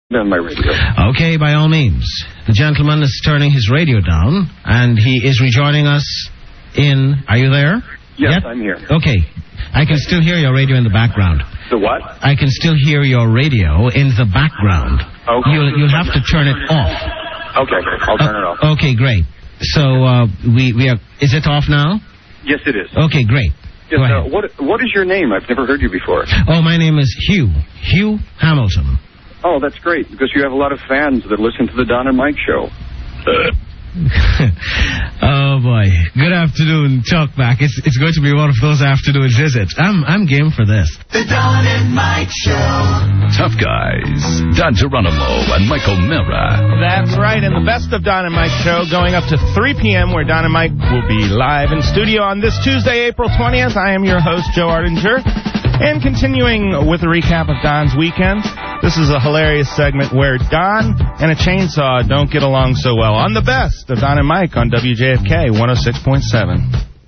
on my radio. Okay, by all means. The gentleman is turning his radio down, and he is rejoining us in... Are you there? Yes, yep? I'm here. Okay. I can still hear your radio in the background. The what? I can still hear your radio in the background. Okay. You'll have to turn it off. Okay, I'll turn it off. Okay, great. So, we are... Is it off now? Yes, it is. Okay, great. Yes, what is your name? I've never heard you before. Oh, my name is Hugh. Hugh Hamilton. Oh, that's great, because you have a lot of fans that listen to the Don and Mike show. Oh, boy. Good afternoon, Talkback. It's going to be one of those afternoon visits. I'm game for this. The Don and Mike Show. Tough Guys. Don Geronimo and Michael Mira. That's right, and the best of Don and Mike Show going up to 3 p.m. where Don and Mike will be live in studio on this Tuesday, April 20th. I am your host, Joe Ardinger. And continuing with a recap of Don's weekend, this is a hilarious segment where Don and a chainsaw don't get along so well. On the best of Don and Mike on WJFK 106.7.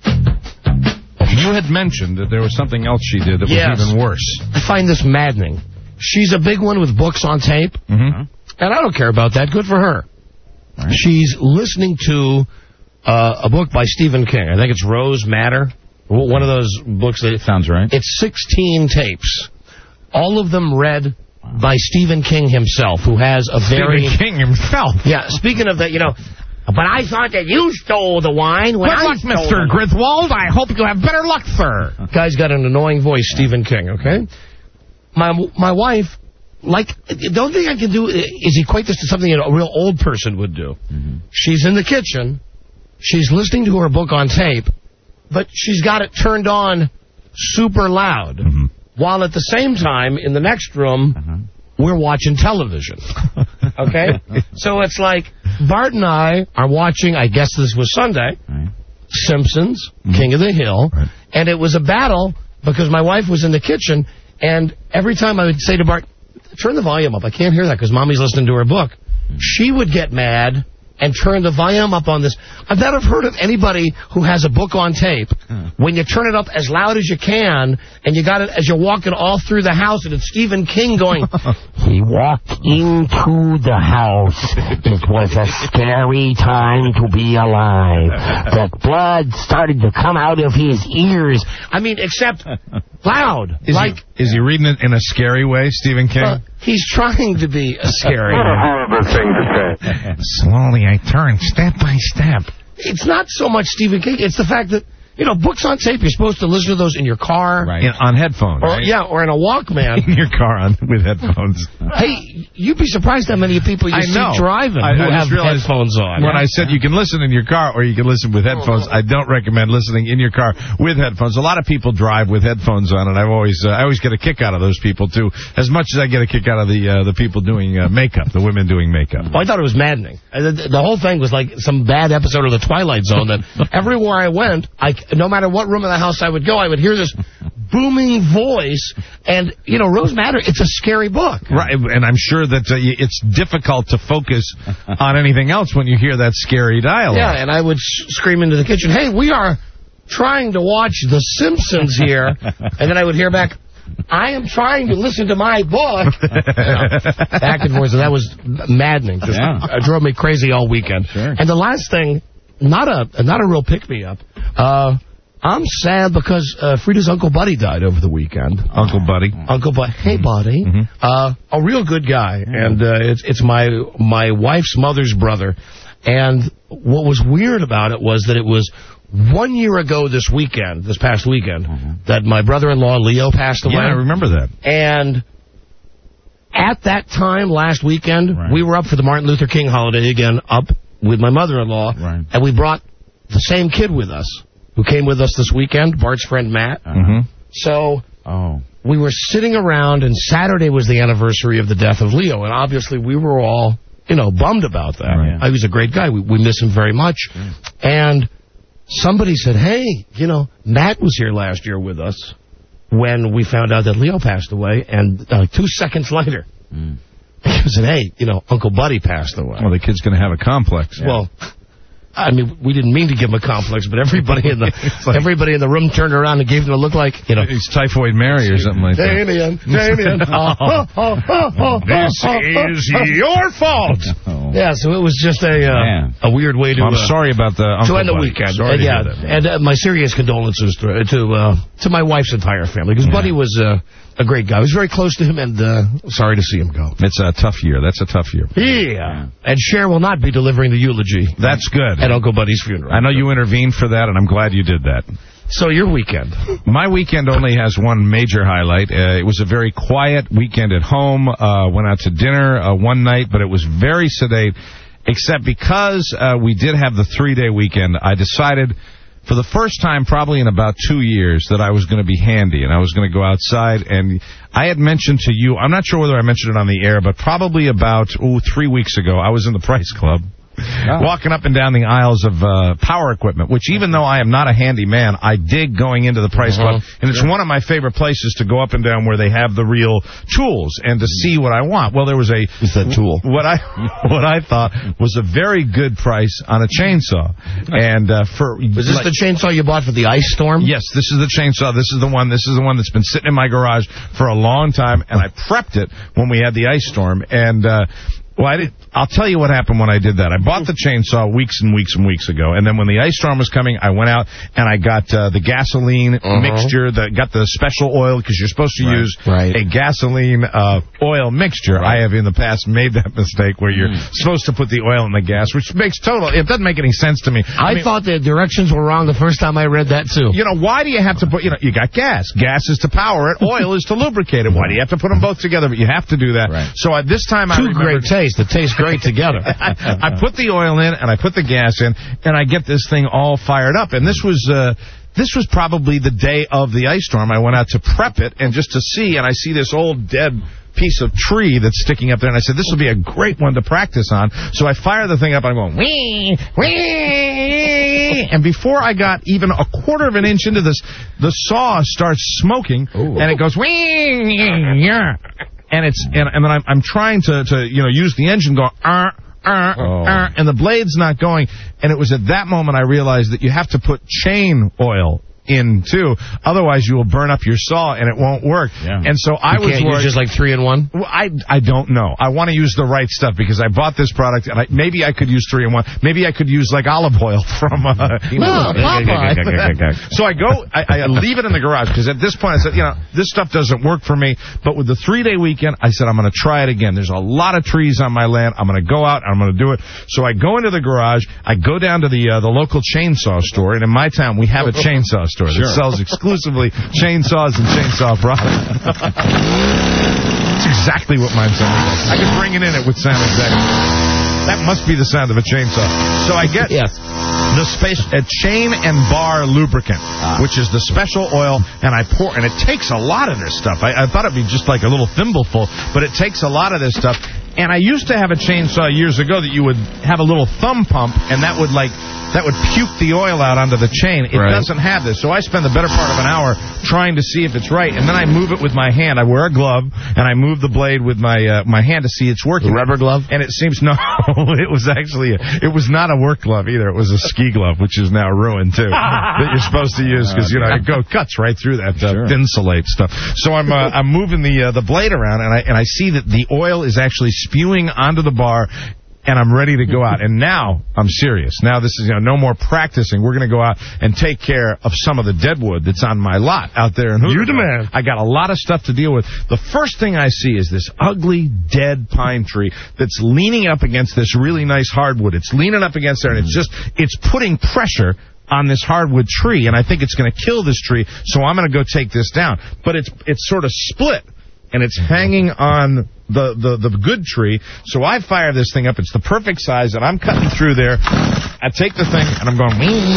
You had mentioned that there was something else she did that was even worse. I find this maddening. She's a big one with books on tape, and I don't care about that. Good for her. Right. She's listening to a book by Stephen King. I think it's Rose Matter. One of those books that... Sounds right. It's 16 tapes. All of them read by Stephen King himself, who has a very... Stephen King himself? Yeah, speaking of that, you know... But I thought that you stole the wine when I stole it. Good luck, Mr. Griswold. I hope you have better luck, sir. Guy's got an annoying voice, Stephen King, okay? My wife, like, the only thing I can do is equate this to something a real old person would do. She's in the kitchen. She's listening to her book on tape. But she's got it turned on super loud, while at the same time, in the next room, we're watching television. Okay? So it's like, Bart and I are watching, I guess this was Sunday, Simpsons, King of the Hill, and it was a battle because my wife was in the kitchen, and every time I would say to Bart, turn the volume up, I can't hear that because Mommy's listening to her book, she would get mad and turn the volume up on this. I've never heard of anybody who has a book on tape. When you turn it up as loud as you can, and you got it as you're walking all through the house, and it's Stephen King going, he walked into the house. It was a scary time to be alive. The blood started to come out of his ears. I mean, except loud. Is he reading it in a scary way, Stephen King? He's trying to be a scary. What a horrible thing to say. Slowly I turn, step by step. It's not so much Stephen King. It's the fact that, you know, books on tape, you're supposed to listen to those in your car. Right. On headphones, or, right? Yeah, or in a Walkman. In your car with headphones. Hey, you'd be surprised how many people you see driving who have headphones on. When I said you can listen in your car or you can listen with headphones, I don't recommend listening in your car with headphones. A lot of people drive with headphones on, and I always get a kick out of those people, too, as much as I get a kick out of the people doing makeup, the women doing makeup. Well, I thought it was maddening. The whole thing was like some bad episode of The Twilight Zone that everywhere I went, no matter what room of the house I would go, I would hear this booming voice. And, you know, Rose Matter, it's a scary book. Right, and I'm sure that it's difficult to focus on anything else when you hear that scary dialogue. Yeah, and I would scream into the kitchen, hey, we are trying to watch The Simpsons here. And then I would hear back, I am trying to listen to my book. Back and forth. So that was maddening. It drove me crazy all weekend. Sure. And the last thing, not a real pick-me-up. I'm sad because Frida's Uncle Buddy died over the weekend. Uncle Buddy. Hey, Buddy. A real good guy. And it's my wife's mother's brother. And what was weird about it was that it was 1 year ago this past weekend, that my brother-in-law Leo passed away. Yeah, I remember that. And at that time, last weekend, we were up for the Martin Luther King holiday again, up with my mother-in-law. Right. And we brought the same kid with us, who came with us this weekend, Bart's friend Matt. So we were sitting around, and Saturday was the anniversary of the death of Leo, and obviously we were all, you know, bummed about that. Right. He was a great guy. We miss him very much. And somebody said, hey, you know, Matt was here last year with us when we found out that Leo passed away, and 2 seconds later, he said, hey, you know, Uncle Buddy passed away. Well, the kid's going to have a complex. Well, I mean, we didn't mean to give him a complex, but everybody in the everybody in the room turned around and gave him a look like, It's Typhoid Mary or something like that. Damien. This is your fault. Yeah, so it was just a weird way to... I'm sorry about the Uncle to end the Buddy. weekend. Sorry to hear that, man. And my serious condolences to my wife's entire family, because Buddy was a great guy. I was very close to him, and sorry to see him go. It's a tough year. That's a tough year. Yeah. And Cher will not be delivering the eulogy. That's good. At Uncle Buddy's funeral. I know you intervened for that, and I'm glad you did that. So your weekend? My weekend only has one major highlight. It was a very quiet weekend at home. Went out to dinner one night, but it was very sedate, except because we did have the 3-day weekend, I decided for the first time probably in about 2 years that I was going to be handy and I was going to go outside. And I had mentioned to you, I'm not sure whether I mentioned it on the air, but probably about 3 weeks ago, I was in the Price Club. Walking up and down the aisles of power equipment, which even though I am not a handy man, I dig going into the Price Club. And it's one of my favorite places to go up and down where they have the real tools and to see what I want. Well, there was tool. What I thought was a very good price on a chainsaw. And was this the chainsaw you bought for the ice storm? Yes, this is the chainsaw. This is the one that's been sitting in my garage for a long time, and I prepped it when we had the ice storm. And I'll tell you what happened when I did that. I bought the chainsaw weeks and weeks and weeks ago, and then when the ice storm was coming, I went out and I got the gasoline mixture, got the special oil, because you're supposed to use a gasoline oil mixture. I have in the past made that mistake where you're supposed to put the oil in the gas, which makes it doesn't make any sense to me. I mean, thought the directions were wrong the first time I read that, too. Why do you have to put, you got gas. Gas is to power it. Oil is to lubricate it. Why do you have to put them both together? But you have to do that. Right. So this time I remembered... Two great tastes. It tastes great together. I put the oil in, and I put the gas in, and I get this thing all fired up. And this was probably the day of the ice storm. I went out to prep it, and just to see, and I see this old dead piece of tree that's sticking up there, and I said, this will be a great one to practice on. So I fire the thing up, and I'm going, wee, wee, and before I got even a quarter of an inch into this, the saw starts smoking, and it goes, wee, yeah. And then I'm trying to use the engine going, and the blade's not going. And it was at that moment I realized that you have to put chain oil in too, otherwise you will burn up your saw and it won't work. And so I was worried. Use just like 3-in-1? Well, I don't know. I want to use the right stuff because I bought this product and maybe I could use 3-in-1. Maybe I could use like olive oil from Popeye. So I leave it in the garage because at this point I said, this stuff doesn't work for me. But with the 3-day weekend, I said I'm going to try it again. There's a lot of trees on my land. I'm going to go out and I'm going to do it. So I go into the garage. I go down to the local chainsaw store, and in my town we have a chainsaw store that sells exclusively chainsaws and chainsaw products. That's exactly what mine sounds like. I could bring it in it would sound exactly. That must be the sound of a chainsaw. So I get a chain and bar lubricant, which is the special oil, and I pour, and it takes a lot of this stuff. I thought it'd be just like a little thimbleful, but it takes a lot of this stuff. And I used to have a chainsaw years ago that you would have a little thumb pump, and that would puke the oil out onto the chain. It doesn't have this. So I spend the better part of an hour trying to see if it's right, and then I move it with my hand. I wear a glove, and I move the blade with my hand to see it's working. A rubber glove? And it seems, no, it was not a work glove either. It was a ski glove, which is now ruined, too, that you're supposed to use, because, it cuts right through that Thinsulate stuff. So I'm moving the blade around, and I see that the oil is actually spewing onto the bar, and I'm ready to go out. And now I'm serious. Now this is no more practicing. We're going to go out and take care of some of the deadwood that's on my lot out there in Hooverville. You demand. I got a lot of stuff to deal with. The first thing I see is this ugly, dead pine tree that's leaning up against this really nice hardwood. It's leaning up against there, and it's putting pressure on this hardwood tree, and I think it's going to kill this tree, so I'm going to go take this down. But it's sort of split, and it's hanging on the good tree, so I fire this thing up. It's the perfect size, and I'm cutting through there. I take the thing, and I'm going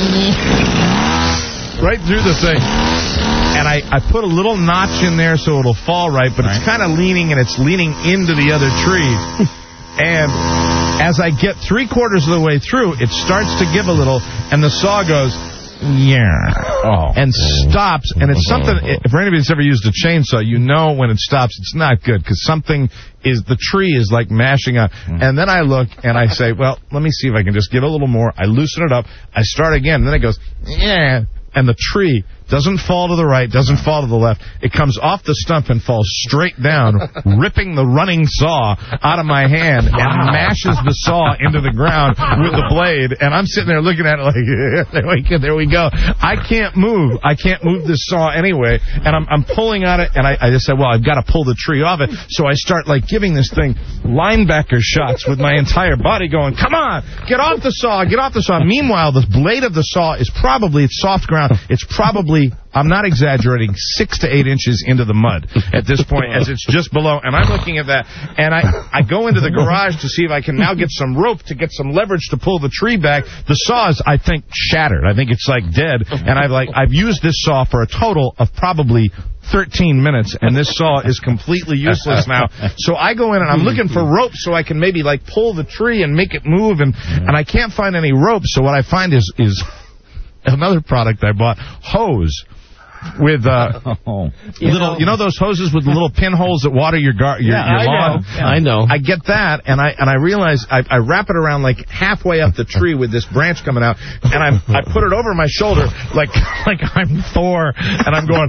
right through the thing. And I put a little notch in there so it'll fall right, but it's kind of leaning, and it's leaning into the other tree. And as I get 3/4 of the way through, it starts to give a little, and the saw goes, and stops, and it's something, for anybody that's ever used a chainsaw, you know when it stops, it's not good, because the tree is like mashing up. And then I look, and I say, well, let me see if I can just give it a little more. I loosen it up, I start again, and then it goes, and the tree doesn't fall to the right, doesn't fall to the left. It comes off the stump and falls straight down, ripping the running saw out of my hand and mashes the saw into the ground with the blade. And I'm sitting there looking at it like, there we go. I can't move. I can't move this saw anyway. And I'm pulling on it, and I just said, well, I've got to pull the tree off it. So I start like giving this thing linebacker shots with my entire body going, come on, get off the saw, get off the saw. Meanwhile, the blade of the saw is probably, it's soft ground. It's probably, I'm not exaggerating, 6 to 8 inches into the mud at this point, as it's just below. And I'm looking at that, and I go into the garage to see if I can now get some rope to get some leverage to pull the tree back. The saw is, I think, shattered. I think it's like dead. And I've used this saw for a total of probably 13 minutes, and this saw is completely useless now. So I go in and I'm looking for rope so I can maybe like pull the tree and make it move, and I can't find any rope. So what I find is another product I bought, hose. With little, you know those hoses with the little pinholes that water your lawn? I know. I get that, and I realize I wrap it around like halfway up the tree with this branch coming out, and I put it over my shoulder like I'm Thor, and I'm going,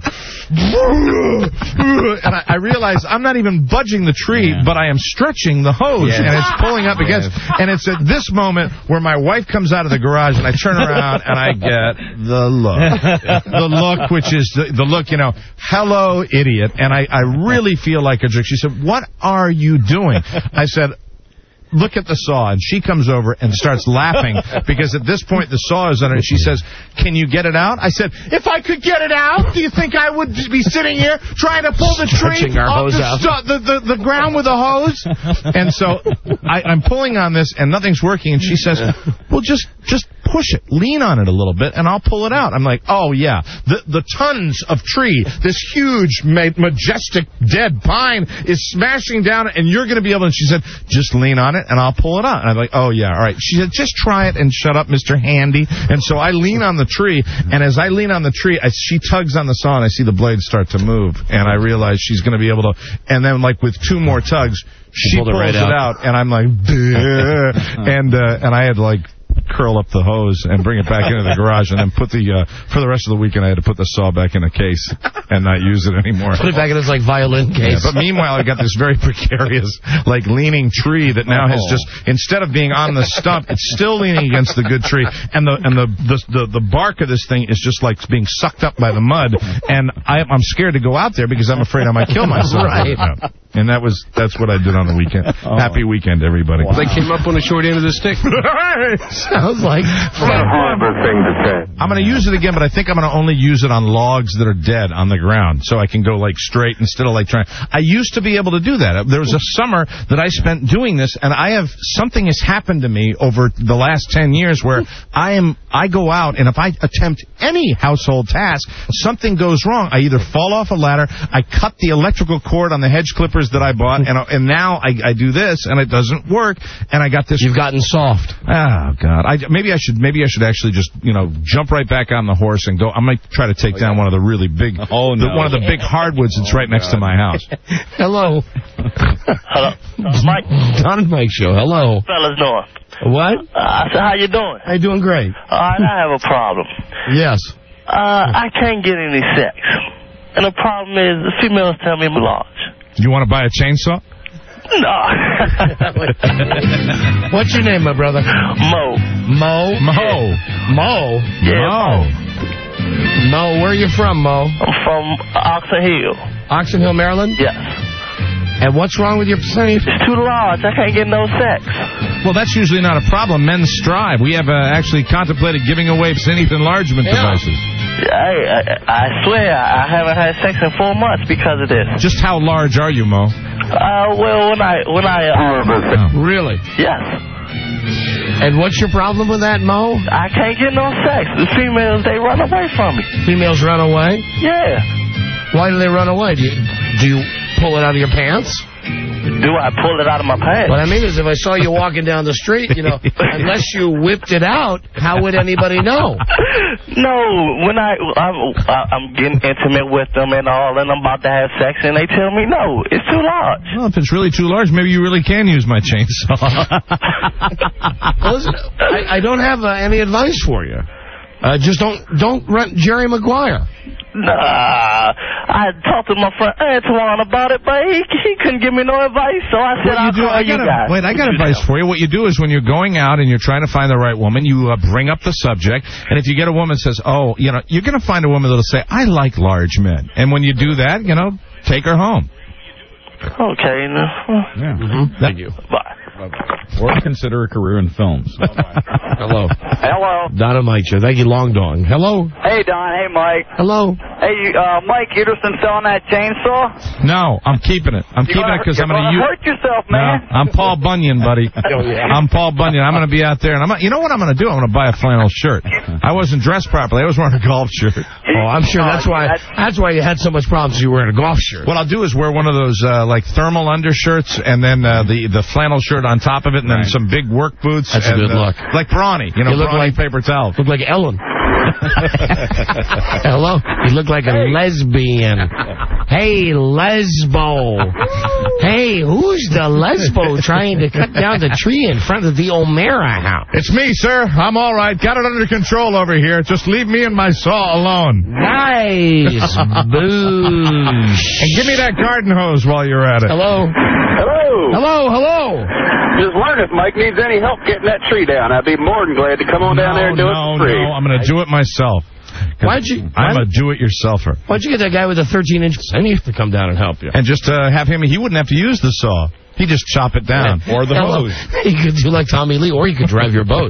and I realize I'm not even budging the tree, but I am stretching the hose, and it's pulling up against, and it's at this moment where my wife comes out of the garage, and I turn around, and I get the look, which is the look, hello, idiot. And I really feel like a jerk. She said, what are you doing? I said, look at the saw. And she comes over and starts laughing because at this point the saw is on it. She says, can you get it out? I said, if I could get it out, do you think I would be sitting here trying to pull the tree off the ground with a hose? And so I'm pulling on this and nothing's working. And she says, well, just push it, lean on it a little bit, and I'll pull it out. I'm like, oh, yeah, the tons of tree, this huge, majestic, dead pine is smashing down, and you're going to be able to, and she said, just lean on it, and I'll pull it out. And I'm like, oh, yeah, all right. She said, just try it and shut up, Mr. Handy. And so I lean on the tree, and as I lean on the tree, she tugs on the saw, and I see the blade start to move, and I realize she's going to be able to, and then, like, with 2 more tugs, she pulls it out, and I'm like, and I had, like, curl up the hose and bring it back into the garage, and then put for the rest of the weekend I had to put the saw back in a case and not use it anymore. Put it back in this like violin case. Yeah, but meanwhile I got this very precarious like leaning tree that now has just, instead of being on the stump, it's still leaning against the good tree, and the bark of this thing is just like being sucked up by the mud, and I'm scared to go out there because I'm afraid I might kill myself. Right. And that's what I did on the weekend. Happy weekend, everybody. Wow. They came up on the short end of the stick. Sounds like what a horrible thing to say. I'm going to use it again, but I think I'm going to only use it on logs that are dead on the ground, so I can go like straight instead of like trying. I used to be able to do that. There was a summer that I spent doing this, and something has happened to me over the last 10 years where I go out, and if I attempt any household task, something goes wrong. I either fall off a ladder, I cut the electrical cord on the hedge clippers that I bought, and now I do this, and it doesn't work, and I got this. You've gotten soft. Oh God! Maybe I should actually just jump right back on the horse and go. I might try to take down one of the really big, one of the big hardwoods that's right next to my house. Hello. Hello, Mike. Don and Mike show. Hello, fellas. Doing what? I said, how you doing? I'm doing great. All right, I have a problem. Yes. I can't get any sex, and the problem is the females tell me I'm large. You want to buy a chainsaw? No. What's your name, my brother? Mo. Mo? Mo? Yeah, Mo. Mo, where are you from, Mo? I'm from Oxon Hill. Oxon Hill, Maryland? Yes. And what's wrong with your placenta? It's too large. I can't get no sex. Well, that's usually not a problem. Men strive. We have actually contemplated giving away placenta enlargement devices. I swear, I haven't had sex in 4 months because of this. Just how large are you, Mo? Well, when I Really? Yes. And what's your problem with that, Mo? I can't get no sex. The females, they run away from me. Females run away? Yeah. Why do they run away? Do you pull it out of your pants? do I pull it out of my pants? What I mean is, if I saw you walking down the street, unless you whipped it out, how would anybody know? No, when I'm getting intimate with them and all, and I'm about to have sex, and they tell me, no, it's too large. Well, if it's really too large, maybe you really can use my chainsaw. Well, listen, I don't have any advice for you. Just don't rent Jerry Maguire. Nah, I talked to my friend Antoine about it, but he couldn't give me no advice, so I said, I'll call you guys. Wait, I got advice for you. What you do is when you're going out and you're trying to find the right woman, you bring up the subject, and if you get a woman that says, you're going to find a woman that'll say, I like large men. And when you do that, take her home. Okay. Yeah. Thank you. Bye. Or consider a career in films. Hello. Hello. Don and Mike show. Thank you, Long Dong. Hello. Hey, Don. Hey, Mike. Hello. Hey, Mike Peterson selling that chainsaw? No, I'm keeping it. I'm keeping it because I'm going to use. Hurt yourself, man. No, I'm Paul Bunyan, buddy. I'm Paul Bunyan. I'm going to be out there, and you know what I'm going to do? I'm going to buy a flannel shirt. I wasn't dressed properly. I was wearing a golf shirt. Oh, I'm sure that's why you had so much problems. You were wearing a golf shirt. What I'll do is wear one of those like thermal undershirts, and then the flannel shirt on top of it, and then some big work boots. That's a good look. Like Brawny, you look Brawny like paper towel. Look like Ellen. Hello. You look like a lesbian. Hey, lesbo. Hey, who's the lesbo trying to cut down the tree in front of the O'Mara house? It's me, sir. I'm all right. Got it under control over here. Just leave me and my saw alone. Nice. Boosh. And give me that garden hose while you're at it. Hello. Hello. Hello, hello. Just wondering if Mike needs any help getting that tree down. I'd be more than glad to come on down there and do it for free. No, I'm going to do it myself. I'm a do-it-yourselfer. Why'd you get that guy with a 13-inch knife to come down and help you? And just have him, he wouldn't have to use the saw. He'd just chop it down. Or the hose. He could do like Tommy Lee, or he could drive your boat.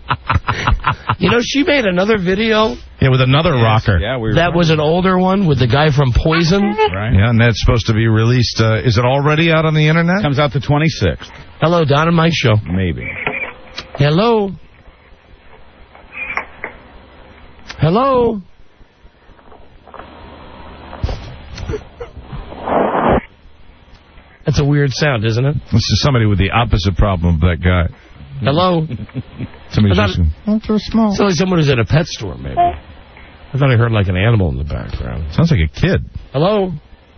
She made another video. Yeah, with another rocker. Yeah, that was an older one with the guy from Poison. Right. Yeah, and that's supposed to be released. Is it already out on the internet? Comes out the 26th. Hello, Don and Mike show. Maybe. Hello. Hello. That's a weird sound, isn't it? This is somebody with the opposite problem of that guy. Hello. Somebody's just... Not too small. It's like someone who's at a pet store, maybe. I thought I heard like an animal in the background. Sounds like a kid. Hello.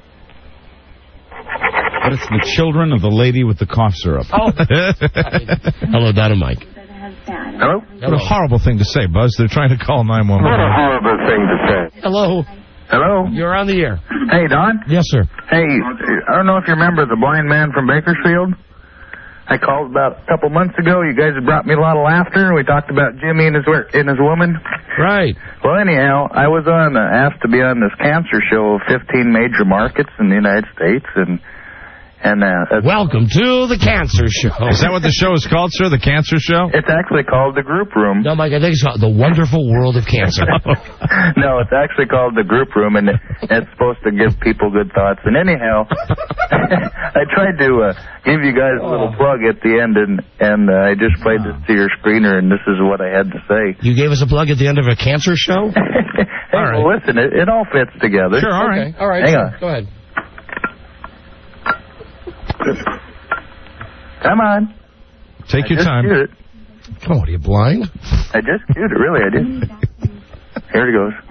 But it's the children of the lady with the cough syrup. Oh. Hello, Don and Mike. Hello? What a horrible thing to say, Buzz. They're trying to call 911. What a horrible thing to say. Hello. Hello? You're on the air. Hey, Don? Yes, sir. Hey, I don't know if you remember the blind man from Bakersfield. I called about a couple months ago. You guys had brought me a lot of laughter. We talked about Jimmy and his woman. Right. Well, anyhow, I was asked to be on this cancer show of 15 major markets in the United States, and welcome to the Cancer Show. Is that what the show is called, sir? The Cancer Show? It's actually called the Group Room. No, Mike, I think it's called The Wonderful World of Cancer. No, it's actually called the Group Room, and it's supposed to give people good thoughts. And anyhow, I tried to give you guys a little plug at the end, and I just played this to your screener, and this is what I had to say. You gave us a plug at the end of a cancer show? Hey, all right. Well, listen, it all fits together. Sure, all right. Okay. All right, hang sure. on. Go ahead. Come on. Take your time. It. Come on, are you blind? I just cued it, really, I did. Here it goes.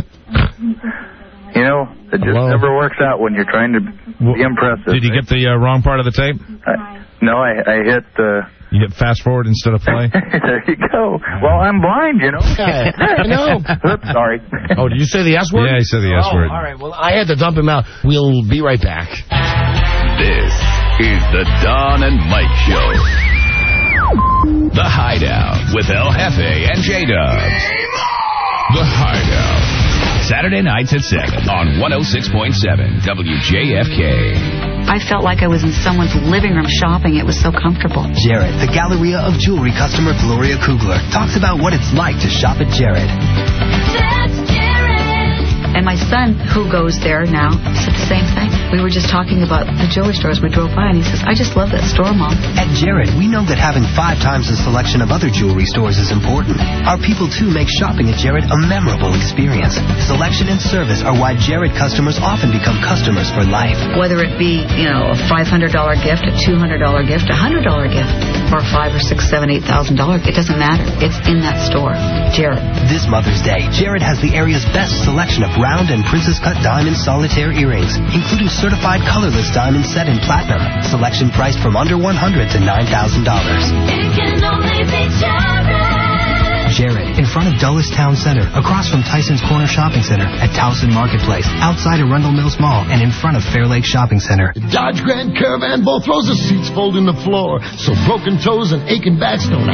It just never works out when you're trying to be impressive. Did you get the wrong part of the tape? No, I hit... You hit fast forward instead of play? There you go. Well, I'm blind, I know. Oops, sorry. Oh, did you say the S word? Yeah, he said the S word. All right, well, I had to dump him out. We'll be right back. This is the Don and Mike Show. The Hideout with El Jefe and J-Dubs. The Hideout. Saturday nights at 7 on 106.7 WJFK. I felt like I was in someone's living room shopping. It was so comfortable. Jared, the Galleria of Jewelry customer Gloria Kugler, talks about what it's like to shop at Jared. That's Jared. And my son, who goes there now, said the same thing. We were just talking about the jewelry stores. We drove by, and he says, I just love that store, Mom. At Jared, we know that having 5 times the selection of other jewelry stores is important. Our people, too, make shopping at Jared a memorable experience. Selection and service are why Jared customers often become customers for life. Whether it be, a $500 gift, a $200 gift, a $100 gift, or $5,000 or $6,000, $7,000, $8,000, it doesn't matter. It's in that store. Jared. This Mother's Day, Jared has the area's best selection of round and princess cut diamond solitaire earrings, including certified colorless diamond set in platinum. Selection priced from under $100 to $9,000. It can only be Jared. Jared, in front of Dulles Town Center, across from Tyson's Corner Shopping Center, at Towson Marketplace, outside of Rundle Mills Mall, and in front of Fair Lake Shopping Center. Dodge Grand Caravan, both rows of seats fold in the floor, so broken toes and aching backs don't